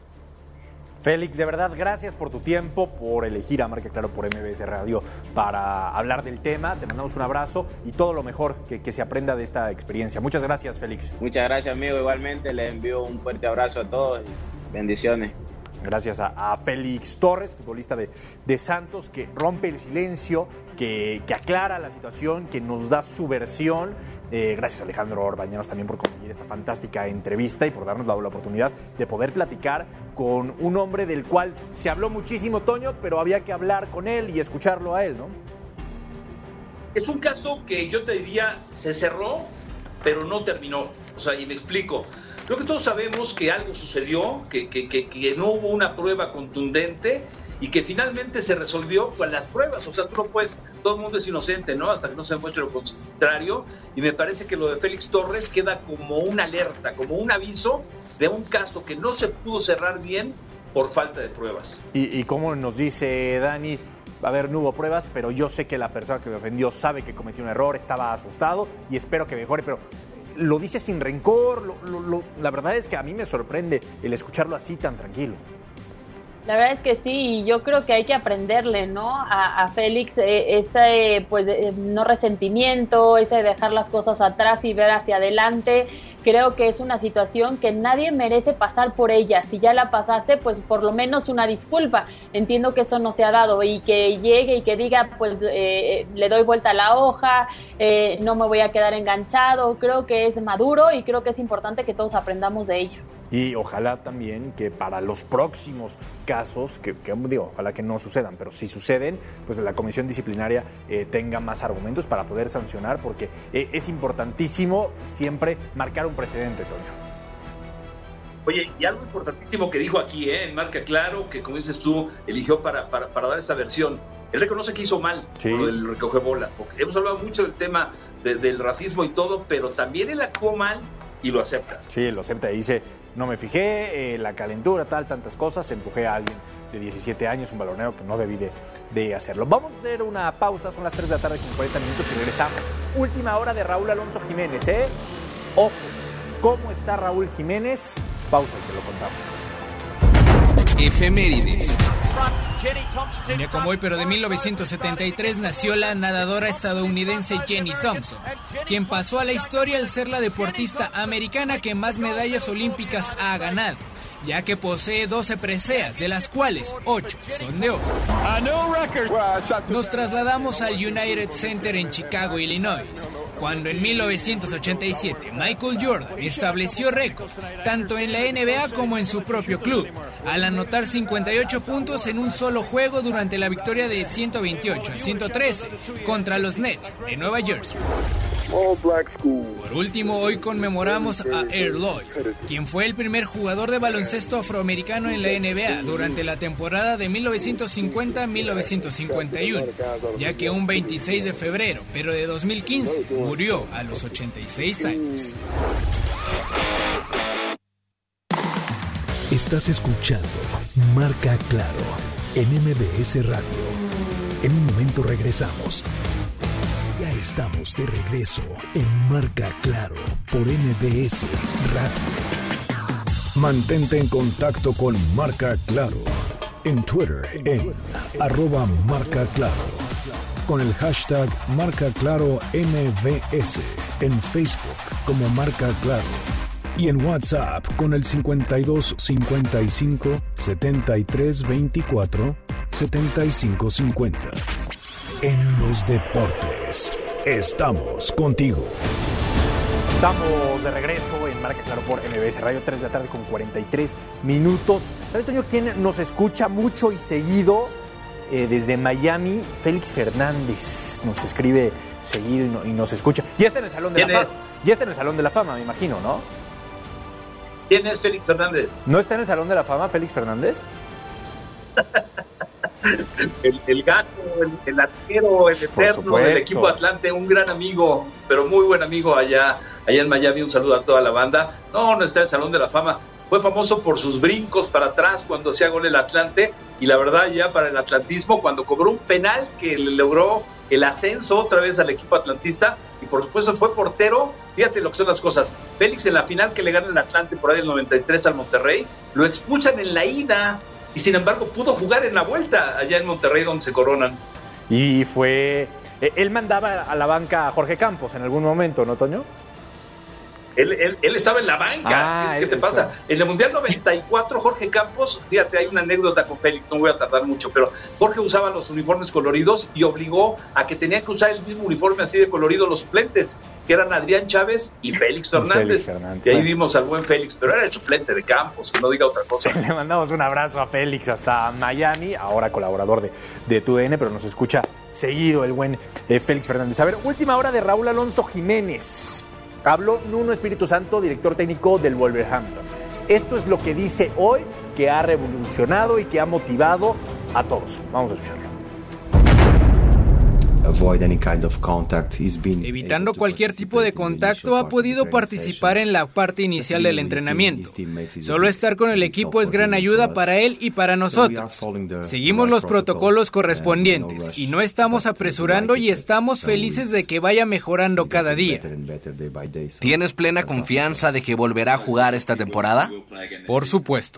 Félix, de verdad, gracias por tu tiempo, por elegir a Marca Claro por M B S Radio para hablar del tema. Te mandamos un abrazo y todo lo mejor que, que se aprenda de esta experiencia. Muchas gracias, Félix. Muchas gracias, amigo. Igualmente, les envío un fuerte abrazo a todos y bendiciones. Gracias a, a Félix Torres, futbolista de, de Santos, que rompe el silencio, que, que aclara la situación, que nos da su versión. Eh, gracias a Alejandro Orbañanos también por conseguir esta fantástica entrevista y por darnos la, la oportunidad de poder platicar con un hombre del cual se habló muchísimo, Toño, pero había que hablar con él y escucharlo a él, ¿no? Es un caso que yo te diría se cerró, pero no terminó. O sea, y me explico. Creo que todos sabemos que algo sucedió, que, que, que, que no hubo una prueba contundente y que finalmente se resolvió con las pruebas. O sea, tú no puedes, todo el mundo es inocente, ¿no? Hasta que no se demuestre lo contrario. Y me parece que lo de Félix Torres queda como una alerta, como un aviso de un caso que no se pudo cerrar bien por falta de pruebas. Y, y como nos dice Dani, a ver, no hubo pruebas, pero yo sé que la persona que me ofendió sabe que cometió un error, estaba asustado y espero que mejore, pero lo dice sin rencor. Lo, lo, lo, la verdad es que a mí me sorprende el escucharlo así tan tranquilo. La verdad es que sí, y yo creo que hay que aprenderle, ¿no? A, a Félix eh, ese pues eh, no resentimiento, ese dejar las cosas atrás y ver hacia adelante. Creo que es una situación que nadie merece pasar por ella. Si ya la pasaste, pues por lo menos una disculpa. Entiendo que eso no se ha dado y que llegue y que diga, pues eh, le doy vuelta a la hoja, eh, no me voy a quedar enganchado. Creo que es maduro y creo que es importante que todos aprendamos de ello. Y ojalá también que para los próximos casos, que, que digo, ojalá que no sucedan, pero si suceden, pues la comisión disciplinaria eh, tenga más argumentos para poder sancionar, porque eh, es importantísimo siempre marcar un precedente, Toño. Oye, y algo importantísimo que dijo aquí, ¿eh? En Marca Claro, que como dices tú, eligió para, para, para dar esta versión. Él reconoce que hizo mal, sí, lo del recoge bolas, porque hemos hablado mucho del tema de, del racismo y todo, pero también él actuó mal y lo acepta. Sí, lo acepta y dice, no me fijé, eh, la calentura, tal, tantas cosas, empujé a alguien de diecisiete años, un balonero que no debí de, de hacerlo. Vamos a hacer una pausa, son las tres de la tarde con cuarenta minutos y regresamos. Última hora de Raúl Alonso Jiménez, ¿eh? Ojo, ¿cómo está Raúl Jiménez? Pausa y te lo contamos. Efemérides. Un día como hoy, pero de mil novecientos setenta y tres, nació la nadadora estadounidense Jenny Thompson, quien pasó a la historia al ser la deportista americana que más medallas olímpicas ha ganado, ya que posee doce preseas, de las cuales ocho son de oro. Nos trasladamos al United Center en Chicago, Illinois, cuando en mil novecientos ochenta y siete Michael Jordan estableció récords tanto en la N B A como en su propio club, al anotar cincuenta y ocho puntos en un solo juego durante la victoria de ciento veintiocho a ciento trece contra los Nets de Nueva Jersey. Por último, hoy conmemoramos a Earl Lloyd, quien fue el primer jugador de baloncesto afroamericano en la N B A durante la temporada de mil novecientos cincuenta a mil novecientos cincuenta y uno, ya que un veintiséis de febrero, pero de dos mil quince, murió a los ochenta y seis años. Estás escuchando Marca Claro en M B S Radio. En un momento regresamos. Ya estamos de regreso en Marca Claro por M B S Radio. Mantente en contacto con Marca Claro en Twitter en arroba Marca Claro, con el hashtag Marca Claro M B S, en Facebook como Marca Claro y en WhatsApp con el cincuenta y dos cincuenta y cinco setenta y tres veinticuatro setenta y cinco cincuenta. En los deportes, estamos contigo. Estamos de regreso en Marca Claro por M B S Radio, tres de la tarde con cuarenta y tres minutos. ¿Sabes, Toño, quién nos escucha mucho y seguido? Eh, desde Miami, Félix Fernández nos escribe seguido y, no, y nos escucha. Ya está en el Salón de la Fama. Ya está en el Salón de la Fama, me imagino, ¿no? ¿Quién es Félix Fernández? ¿No está en el Salón de la Fama Félix Fernández? el, el gato, el, el arquero, el eterno del equipo Atlante, un gran amigo, pero muy buen amigo allá, allá en Miami. Un saludo a toda la banda. No, no está en el Salón de la Fama. Fue famoso por sus brincos para atrás cuando hacía gol el Atlante, y la verdad ya para el atlantismo, cuando cobró un penal que le logró el ascenso otra vez al equipo atlantista, y por supuesto fue portero. Fíjate lo que son las cosas. Félix, en la final que le gana el Atlante por ahí el noventa y tres al Monterrey, lo expulsan en la ida, y sin embargo pudo jugar en la vuelta allá en Monterrey, donde se coronan. Y fue... Él mandaba a la banca a Jorge Campos en algún momento, ¿no, Toño? Él, él, él estaba en la banca. Ah, ¿Qué te pasa? Está. En el Mundial noventa y cuatro, Jorge Campos, fíjate, hay una anécdota con Félix, no voy a tardar mucho, pero Jorge usaba los uniformes coloridos y obligó a que tenían que usar el mismo uniforme así de colorido los suplentes, que eran Adrián Chávez y Félix Fernández. Félix Fernández. Y ahí vimos al buen Félix, pero era el suplente de Campos, que no diga otra cosa. Le mandamos un abrazo a Félix hasta Miami, ahora colaborador de, de T U D N, pero nos escucha seguido el buen eh, Félix Fernández. A ver, última hora de Raúl Alonso Jiménez. Habló Nuno Espíritu Santo, director técnico del Wolverhampton. Esto es lo que dice hoy, que ha revolucionado y que ha motivado a todos. Vamos a escucharlo. Evitando cualquier tipo de contacto, ha podido participar en la parte inicial del entrenamiento. Solo estar con el equipo es gran ayuda para él y para nosotros. Seguimos los protocolos correspondientes y no estamos apresurando, y estamos felices de que vaya mejorando cada día. ¿Tienes plena confianza de que volverá a jugar esta temporada? Por supuesto.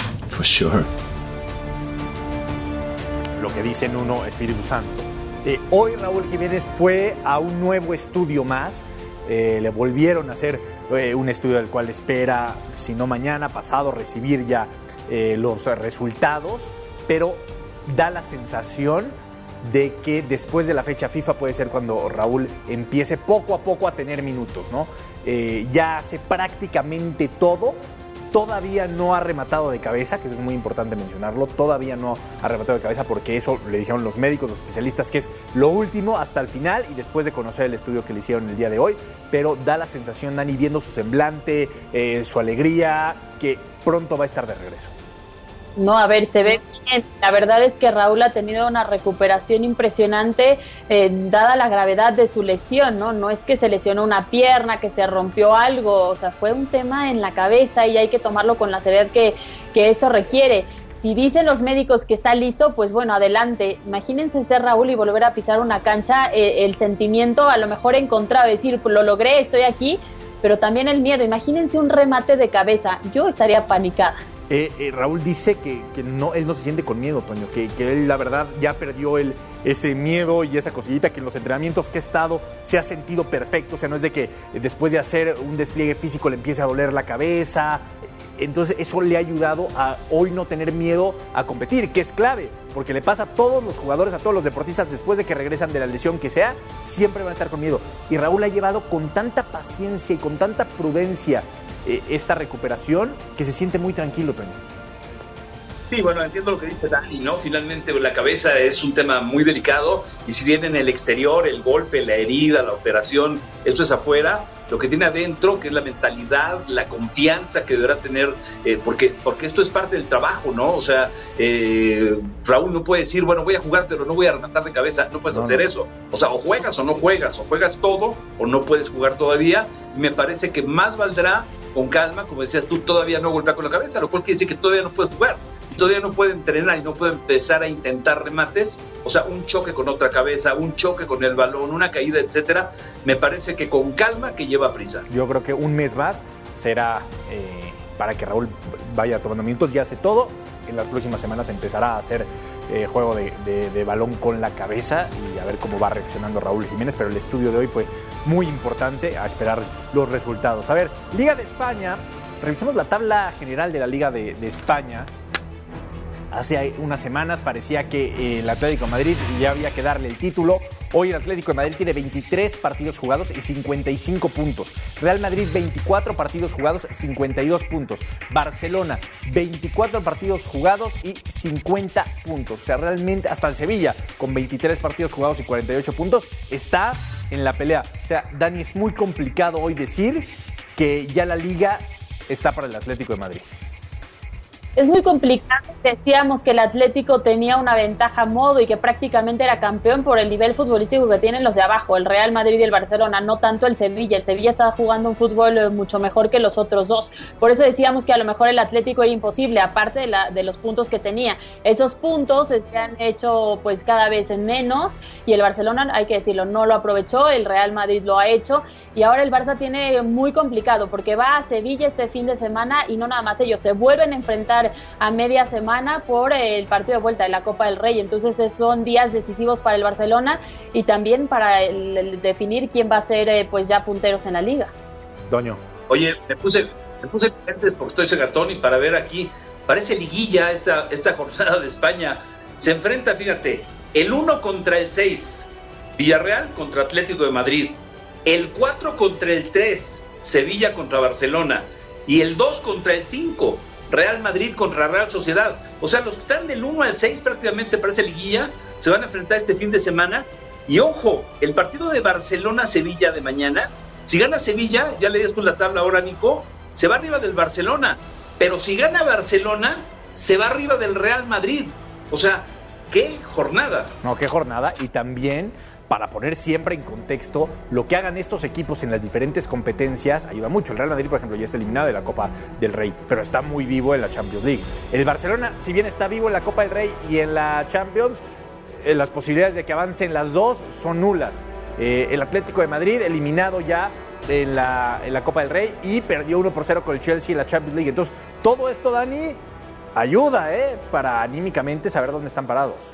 Lo que dice Nuno Espíritu Santo. Eh, hoy Raúl Jiménez fue a un nuevo estudio más. Eh, le volvieron a hacer eh, un estudio del cual espera, si no mañana, pasado, recibir ya eh, los resultados, pero da la sensación de que después de la fecha FIFA puede ser cuando Raúl empiece poco a poco a tener minutos, ¿no? Eh, ya hace prácticamente todo. Todavía no ha rematado de cabeza, que eso es muy importante mencionarlo, todavía no ha rematado de cabeza, porque eso le dijeron los médicos, los especialistas, que es lo último hasta el final y después de conocer el estudio que le hicieron el día de hoy, pero da la sensación, Dani, viendo su semblante, eh, su alegría, que pronto va a estar de regreso. No, a ver, se ve bien. La verdad es que Raúl ha tenido una recuperación impresionante, eh, dada la gravedad de su lesión, ¿no? No es que se lesionó una pierna, que se rompió algo, o sea, fue un tema en la cabeza y hay que tomarlo con la seriedad que, que eso requiere. Si dicen los médicos que está listo, pues bueno, adelante. Imagínense ser Raúl y volver a pisar una cancha, eh, el sentimiento a lo mejor encontrado, decir, pues lo logré, estoy aquí, pero también el miedo. Imagínense un remate de cabeza, yo estaría panicada. Eh, eh, Raúl dice que, que no, él no se siente con miedo, Toño, que, que él la verdad ya perdió el, ese miedo y esa cosillita, que en los entrenamientos que ha estado se ha sentido perfecto, o sea, no es de que después de hacer un despliegue físico le empiece a doler la cabeza. Entonces eso le ha ayudado a hoy no tener miedo a competir, que es clave, porque le pasa a todos los jugadores, a todos los deportistas, después de que regresan de la lesión que sea, siempre van a estar con miedo. Y Raúl ha llevado con tanta paciencia y con tanta prudencia eh, esta recuperación que se siente muy tranquilo, Toño. Sí, bueno, entiendo lo que dice Dani, ¿no? Finalmente la cabeza es un tema muy delicado y si bien en el exterior el golpe, la herida, la operación, eso es afuera, lo que tiene adentro, que es la mentalidad, la confianza que deberá tener, eh, porque, porque esto es parte del trabajo, ¿no? O sea, eh, Raúl no puede decir, bueno, voy a jugar, pero no voy a rematar de cabeza, no puedes no, hacer no. eso. O sea, o juegas o no juegas, o juegas todo o no puedes jugar todavía. Y me parece que más valdrá con calma, como decías tú, todavía no golpear con la cabeza, lo cual quiere decir que todavía no puedes jugar. Todavía no puede entrenar y no puede empezar a intentar remates, o sea, un choque con otra cabeza, un choque con el balón, una caída, etcétera. Me parece que con calma, que lleva prisa. Yo creo que un mes más será eh, para que Raúl vaya tomando minutos, ya hace todo. En las próximas semanas empezará a hacer eh, juego de, de, de balón con la cabeza y a ver cómo va reaccionando Raúl Jiménez, pero el estudio de hoy fue muy importante, a esperar los resultados. A ver, Liga de España, revisamos la tabla general de la Liga de, de España. Hace unas semanas parecía que el Atlético de Madrid ya había que darle el título. Hoy el Atlético de Madrid tiene veintitrés partidos jugados y cincuenta y cinco puntos. Real Madrid, veinticuatro partidos jugados, cincuenta y dos puntos. Barcelona, veinticuatro partidos jugados y cincuenta puntos. O sea, realmente hasta el Sevilla, con veintitrés partidos jugados y cuarenta y ocho puntos, está en la pelea. O sea, Dani, es muy complicado hoy decir que ya la Liga está para el Atlético de Madrid. Es muy complicado. Decíamos que el Atlético tenía una ventaja a modo y que prácticamente era campeón por el nivel futbolístico que tienen los de abajo, el Real Madrid y el Barcelona, no tanto el Sevilla. El Sevilla estaba jugando un fútbol mucho mejor que los otros dos. Por eso decíamos que a lo mejor el Atlético era imposible, aparte de, la, de los puntos que tenía. Esos puntos se han hecho pues cada vez en menos y el Barcelona, hay que decirlo, no lo aprovechó, el Real Madrid lo ha hecho y ahora el Barça tiene muy complicado porque va a Sevilla este fin de semana y no nada más ellos, se vuelven a enfrentar a media semana por el partido de vuelta de la Copa del Rey. Entonces son días decisivos para el Barcelona y también para el, el definir quién va a ser eh, pues ya punteros en la Liga. Doño. Oye, me puse me puse lentes porque estoy cegatón y para ver aquí, parece liguilla esta, esta jornada de España. Se enfrenta, fíjate, el uno contra el seis, Villarreal contra Atlético de Madrid, el cuatro contra el tres, Sevilla contra Barcelona y el dos contra el cinco, Real Madrid contra Real Sociedad. O sea, los que están del uno al seis prácticamente parece liguilla, se van a enfrentar este fin de semana. Y ojo, el partido de Barcelona-Sevilla de mañana, si gana Sevilla, ya leías tú la tabla ahora, Nico, se va arriba del Barcelona. Pero si gana Barcelona, se va arriba del Real Madrid. O sea, qué jornada. No, qué jornada. Y también, para poner siempre en contexto, lo que hagan estos equipos en las diferentes competencias ayuda mucho. El Real Madrid, por ejemplo, ya está eliminado de la Copa del Rey, pero está muy vivo en la Champions League. El Barcelona, si bien está vivo en la Copa del Rey y en la Champions, eh, las posibilidades de que avancen las dos son nulas. Eh, el Atlético de Madrid, eliminado ya en la, en la Copa del Rey y perdió uno por cero con el Chelsea en la Champions League. Entonces, todo esto, Dani, ayuda eh, para anímicamente saber dónde están parados.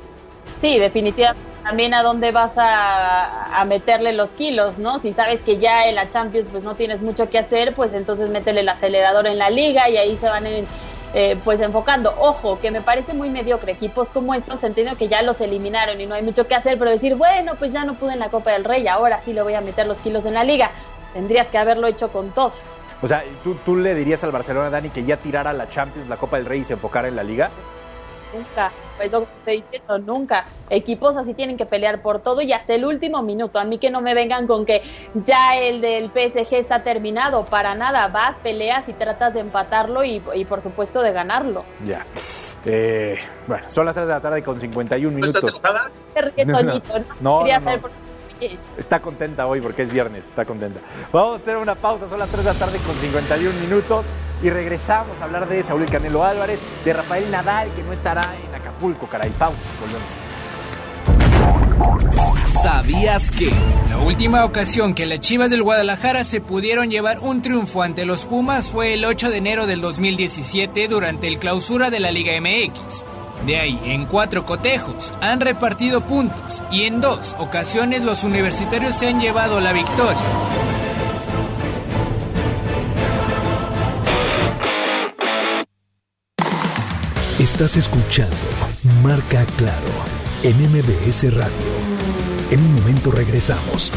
Sí, definitivamente. También a dónde vas a, a meterle los kilos, ¿no? Si sabes que ya en la Champions pues no tienes mucho que hacer, pues entonces métele el acelerador en la Liga y ahí se van en, eh, pues enfocando. Ojo, que me parece muy mediocre. Equipos como estos, entiendo que ya los eliminaron y no hay mucho que hacer, pero decir, bueno, pues ya no pude en la Copa del Rey, ahora sí le voy a meter los kilos en la Liga. Tendrías que haberlo hecho con todos. O sea, ¿tú, tú le dirías al Barcelona, Dani, que ya tirara la Champions, la Copa del Rey y se enfocara en la Liga? nunca. Pues lo que estoy diciendo, nunca. Equipos así tienen que pelear por todo y hasta el último minuto. A mí que no me vengan con que ya el del P S G está terminado. Para nada. Vas, peleas y tratas de empatarlo y, y por supuesto de ganarlo. Ya. Eh, bueno, son las tres de la tarde con cincuenta y un minutos. ¿Estás enojada? No, no, no, quería no, saber no. por qué. Está contenta hoy porque es viernes, está contenta. Vamos a hacer una pausa, son las tres de la tarde con cincuenta y un minutos y regresamos a hablar de Saúl El Canelo Álvarez, de Rafael Nadal, que no estará en Acapulco, caray. Pausa, volvemos. ¿Sabías que? La última ocasión que las Chivas del Guadalajara se pudieron llevar un triunfo ante los Pumas fue el ocho de enero del dos mil diecisiete durante el clausura de la Liga M X. De ahí, en cuatro cotejos, han repartido puntos y en dos ocasiones los universitarios se han llevado la victoria. Estás escuchando Marca Claro en M B S Radio. En un momento regresamos.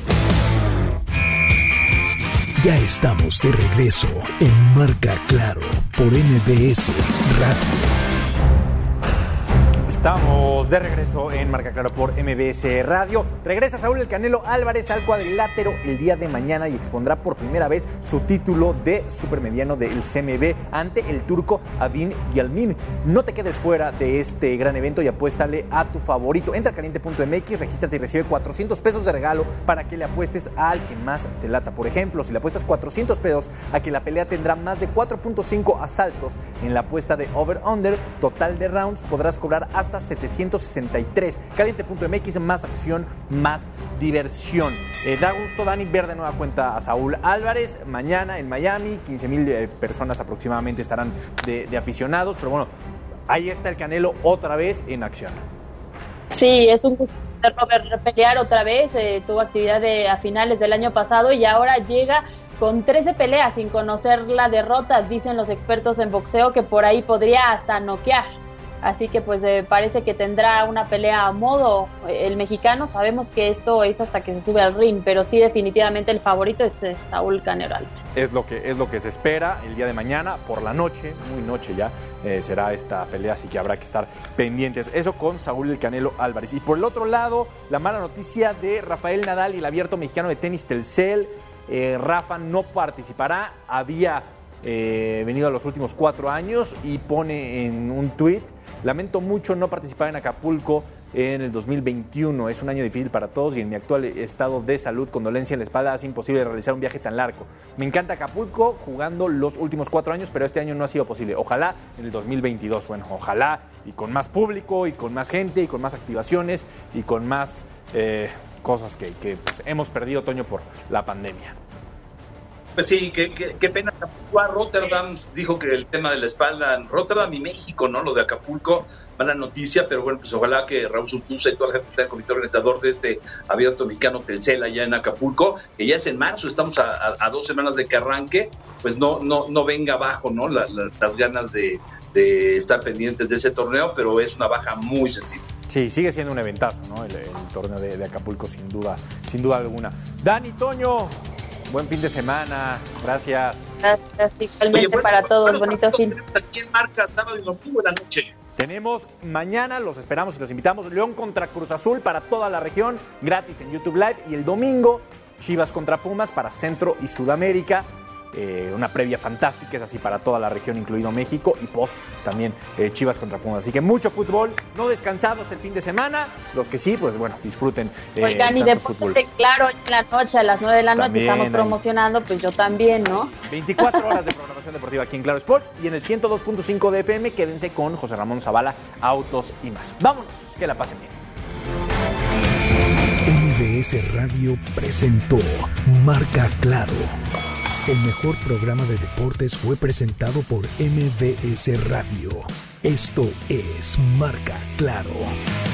Ya estamos de regreso en Marca Claro por M B S Radio. Estamos de regreso en Marca Claro por M B S Radio. Regresa Saúl El Canelo Álvarez al cuadrilátero el día de mañana y expondrá por primera vez su título de supermediano del C M B ante el turco Adin Yalmin. No te quedes fuera de este gran evento y apuéstale a tu favorito. Entra a caliente punto m x, regístrate y recibe cuatrocientos pesos de regalo para que le apuestes al que más te lata. Por ejemplo, si le apuestas cuatrocientos pesos a que la pelea tendrá más de cuatro punto cinco asaltos en la apuesta de over-under total de rounds, podrás cobrar hasta setecientos sesenta y tres. caliente punto m x, más acción, más diversión. Eh, da gusto, Dani, ver de nueva cuenta a Saúl Álvarez. Mañana en Miami, quince mil eh, personas aproximadamente estarán de, de aficionados, pero bueno, ahí está el Canelo otra vez en acción. Sí, es un gusto verlo pelear otra vez. Eh, tuvo actividad de, a finales del año pasado y ahora llega con trece peleas sin conocer la derrota. Dicen los expertos en boxeo que por ahí podría hasta noquear. Así que pues eh, parece que tendrá una pelea a modo eh, el mexicano. Sabemos que esto es hasta que se sube al ring, pero sí definitivamente el favorito es eh, Saúl Canelo Álvarez. Es lo que es lo que se espera el día de mañana por la noche, muy noche ya eh, será esta pelea, así que habrá que estar pendientes. Eso con Saúl El Canelo Álvarez. Y por el otro lado, la mala noticia de Rafael Nadal y el abierto mexicano de tenis Telcel. Eh, Rafa no participará, había eh, venido a los últimos cuatro años y pone en un tuit: lamento mucho no participar en Acapulco en el dos mil veintiuno. Es un año difícil para todos y en mi actual estado de salud, condolencia en la espalda, hace imposible realizar un viaje tan largo. Me encanta Acapulco, jugando los últimos cuatro años, pero este año no ha sido posible. Ojalá en el dos mil veintidós, bueno, ojalá y con más público y con más gente y con más activaciones y con más eh, cosas que, que pues, hemos perdido, Toño, por la pandemia. Pues sí, qué, qué, qué pena. A Rotterdam dijo que el tema de la espalda, Rotterdam y México, ¿no? Lo de Acapulco, mala noticia, pero bueno, pues ojalá que Raúl Surtuza y toda la gente que está en el comité organizador de este abierto mexicano Telcel allá en Acapulco, que ya es en marzo, estamos a, a, a dos semanas de que arranque, pues no, no, no venga abajo, ¿no? La, la, las ganas de, de estar pendientes de ese torneo, pero es una baja muy sensible. Sí, sigue siendo un eventazo, ¿no? El, el torneo de, de Acapulco, sin duda, sin duda alguna. Dani, Toño, buen fin de semana, gracias. Gracias, igualmente. Oye, bueno, para todos, bueno, bonito fin. Tenemos aquí en Marca sábado y domingo en la noche. Tenemos mañana, los esperamos y los invitamos, León contra Cruz Azul para toda la región, gratis en YouTube Live, y el domingo Chivas contra Pumas para Centro y Sudamérica. Eh, una previa fantástica, es así para toda la región, incluido México, y post también eh, Chivas contra Pumas. Así que mucho fútbol, no descansados el fin de semana. Los que sí, pues bueno, disfruten. Eh, Oigan, y deporte, claro, en la noche, a las nueve de la noche también estamos promocionando, ahí. Pues yo también, ¿no? veinticuatro horas de programación deportiva aquí en Claro Sports y en el ciento dos punto cinco de F M. Quédense con José Ramón Zavala, Autos y más. Vámonos, que la pasen bien. M B S Radio presentó Marca Claro. El mejor programa de deportes fue presentado por M B S Radio. Esto es Marca Claro.